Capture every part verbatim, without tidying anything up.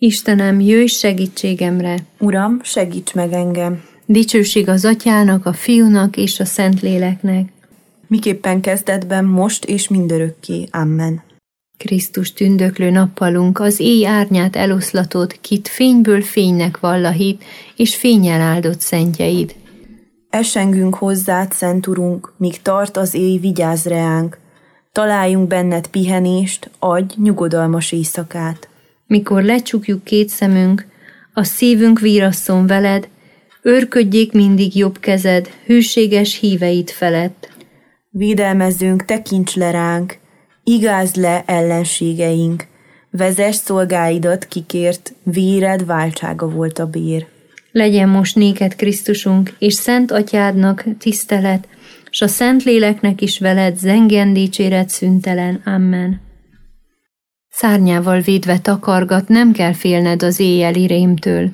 Istenem, jöjj segítségemre! Uram, segíts meg engem! Dicsőség az Atyának, a Fiúnak és a Szentléleknek. Miképpen kezdetben, most és mindörökké. Amen. Krisztus tündöklő nappalunk, az éj árnyát eloszlatott, kit fényből fénynek vall a hit, és fénnyel áldott szentjeid. Essengünk hozzád, Szent Urunk, míg tart az éj, vigyázz reánk. Találjunk benned pihenést, adj nyugodalmas éjszakát. Mikor lecsukjuk két szemünk, a szívünk vírasszon veled, őrködjék mindig jobb kezed, hűséges híveid felett. Védelmezzünk, tekints le ránk, igázd le ellenségeink, vezess szolgáidat kikért, véred váltsága volt a bér. Legyen most néked, Krisztusunk, és Szent Atyádnak tisztelet, s a Szentléleknek is veled zengjen dicséret szüntelen. Amen. Szárnyával védve takargat, nem kell félned az éjjeli rémtől.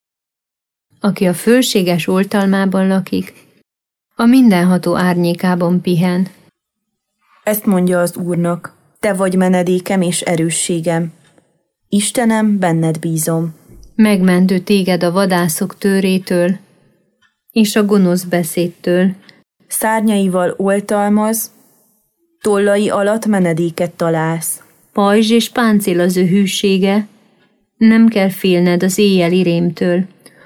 Aki a fölséges oltalmában lakik, a mindenható árnyékában pihen. Ezt mondja az Úrnak, te vagy menedékem és erősségem. Istenem, benned bízom. Megmentő téged a vadászok tőrétől, és a gonosz beszédtől. Szárnyaival oltalmaz, tollai alatt menedéket találsz. Pajzs és páncél az ő hűsége, nem kell félned az éjjeli rémtől.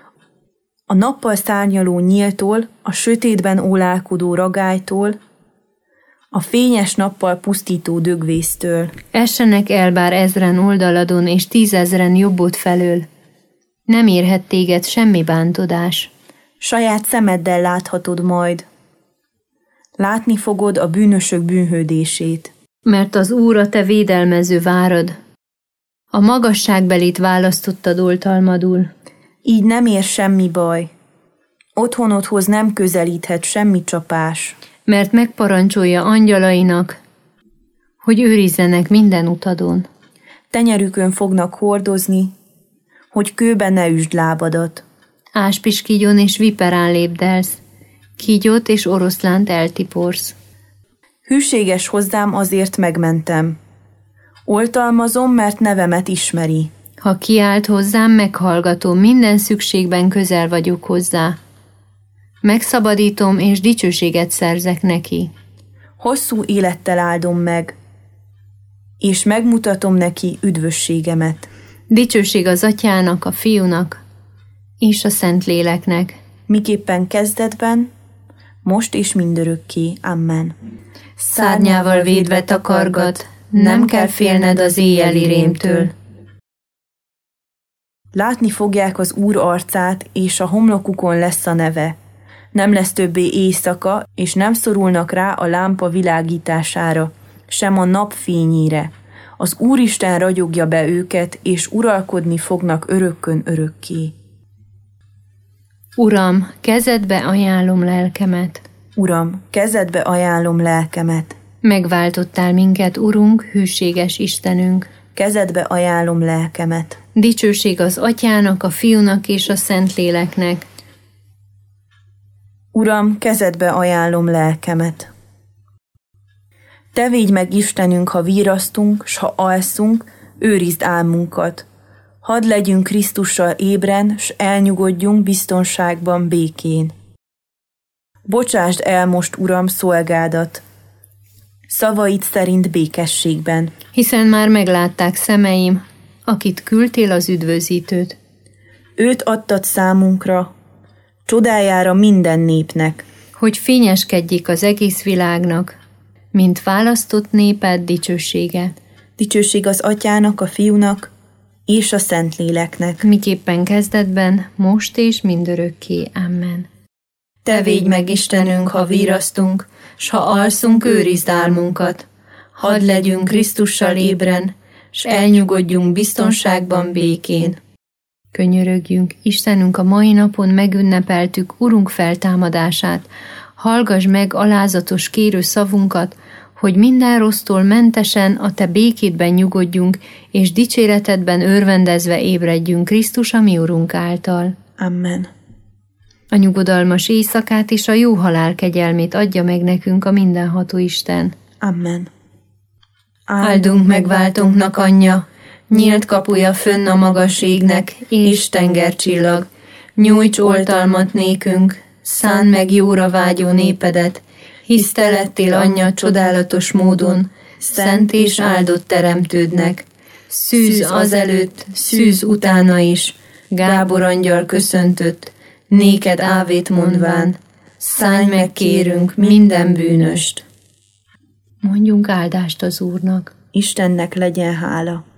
A nappal szárnyaló nyíltól, a sötétben ólálkodó ragálytól, a fényes nappal pusztító dögvésztől. Essenek el bár ezren oldaladon és tízezren jobbod felől. Nem érhet téged semmi bántodás. Saját szemeddel láthatod majd. Látni fogod a bűnösök bűnhődését. Mert az Úr a te védelmező várad. A magasságbelit választottad oltalmadul. Így nem ér semmi baj. Otthonodhoz nem közelíthet semmi csapás. Mert megparancsolja angyalainak, hogy őrizzenek minden utadon. Tenyerükön fognak hordozni, hogy kőben ne üsd lábadat. Áspis kígyon és viperán lépdelsz, kígyót és oroszlánt eltiporsz. Hűséges hozzám, azért megmentem. Oltalmazom, mert nevemet ismeri. Ha kiált hozzám, meghallgatom, minden szükségben közel vagyok hozzá. Megszabadítom, és dicsőséget szerzek neki. Hosszú élettel áldom meg, és megmutatom neki üdvösségemet. Dicsőség az Atyának, a Fiúnak, és a Szentléleknek. Miképpen kezdetben, most és mindörökké. Amen. Szárnyával védve takargat, nem kell félned az éjjeli rémtől. Látni fogják az Úr arcát, és a homlokukon lesz a neve. Nem lesz többé éjszaka, és nem szorulnak rá a lámpa világítására, sem a nap fényére. Az Úristen ragyogja be őket, és uralkodni fognak örökkön örökké. Uram, kezedbe ajánlom lelkemet. Uram, kezedbe ajánlom lelkemet. Megváltottál minket, Urunk, hűséges Istenünk. Kezedbe ajánlom lelkemet. Dicsőség az Atyának, a Fiúnak és a Szentléleknek. Uram, kezedbe ajánlom lelkemet. Te védj meg, Istenünk, ha virasztunk, s ha alszunk, őrizd álmunkat. Hadd legyünk Krisztussal ébren, s elnyugodjunk biztonságban, békén. Bocsásd el most, Uram, szolgádat, szavaid szerint békességben. Hiszen már meglátták szemeim, akit küldtél, az üdvözítőt. Őt adtad számunkra, csodájára minden népnek. Hogy fényeskedjék az egész világnak, mint választott néped dicsősége. Dicsőség az Atyának, a Fiúnak és a Szentléleknek. Miképpen kezdetben, most és mindörökké. Amen. Te védj meg, Istenünk, ha virasztunk, s ha alszunk, őrizd álmunkat. Hadd legyünk Krisztussal ébren, s elnyugodjunk biztonságban, békén. Könyörögjünk, Istenünk, a mai napon megünnepeltük Urunk feltámadását. Hallgass meg alázatos kérő szavunkat, hogy minden rossztól mentesen a te békédben nyugodjunk, és dicséretedben örvendezve ébredjünk Krisztus, a mi Urunk által. Amen. A nyugodalmas éjszakát és a jó halál kegyelmét adja meg nekünk a mindenható Isten. Amen. Áldunk megváltunknak, Anyja, Nyílt kapuja fönn a magas égnek, és tengercsillag. Nyújts oltalmat nékünk, szánd meg jóra vágyó népedet, hisz te lettél anyja csodálatos módon, szent és áldott teremtődnek. Szűz azelőtt, szűz utána is, Gábor angyal köszöntött, néked ávét mondván, szállj meg kérünk minden bűnöst. Mondjunk áldást az Úrnak. Istennek legyen hála.